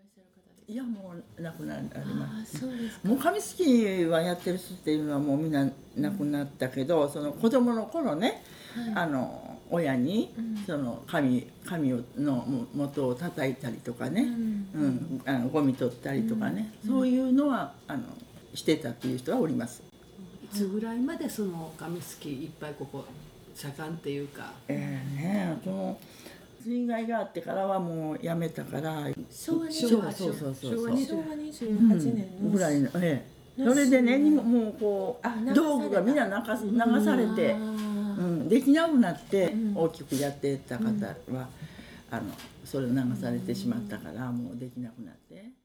しゃる方ですか？ いやもう亡くなります。 そうですか。 もう紙すきはやってる人っていうのはもうみんな亡くなったけど、その子供の頃ね、親にその紙の元を叩いたりとかね、ゴミ取ったりとかね、そういうのはしてたっていう人はおります。 いつぐらいまでその紙すきいっぱいここ盛んっていうか。 この水害があってからはもうやめたから、 昭和 28 年のぐらいの、それでね、もうこう道具がみんな流されて、できなくなって大きくやってた方はそれを流されてしまったからもうできなくなって。